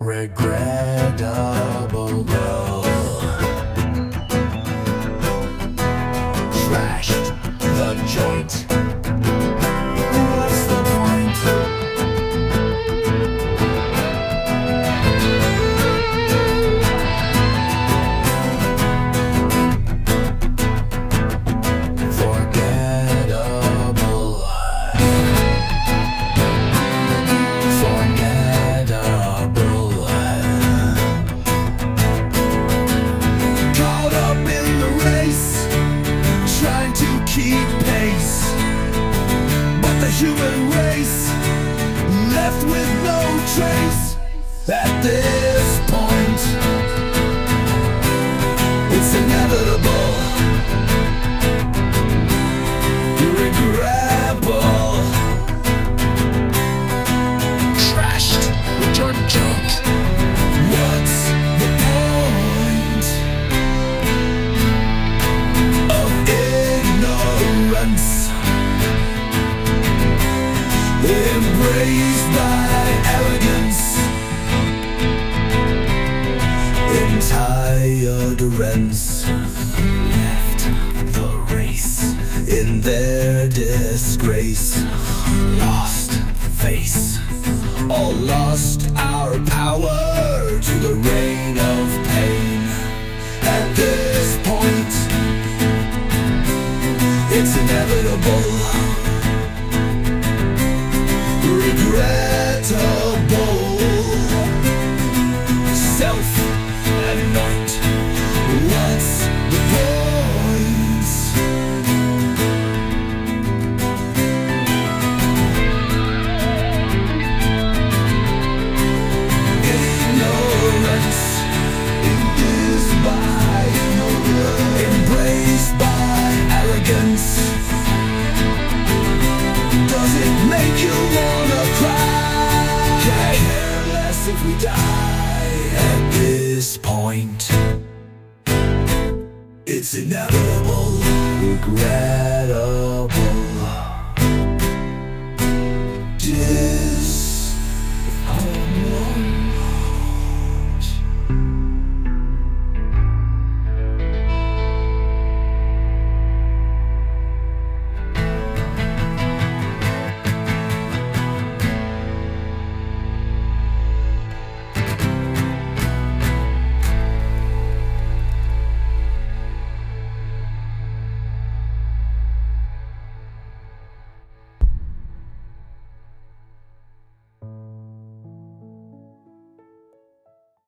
regrettable. Trashed the joint. What's the point? Forgettable. Forgettable. Caught up in the race, trying to keep pace, but the human race left with no trace. At this point, it's inevitable, regrettable. Trashed with your junk. What's the point of ignorance? Embraced by arrogance, entire durance. Left the race in their disgrace. Lost face, all lost our power to the reign of pain. At this point, it's inevitable, regrettable. Self-anoint. What's the point? Ignorance, induced by ignorance, embraced by arrogance. Does it make you wanna cry? Care less if we die. At this point, it's inevitable, regrettable.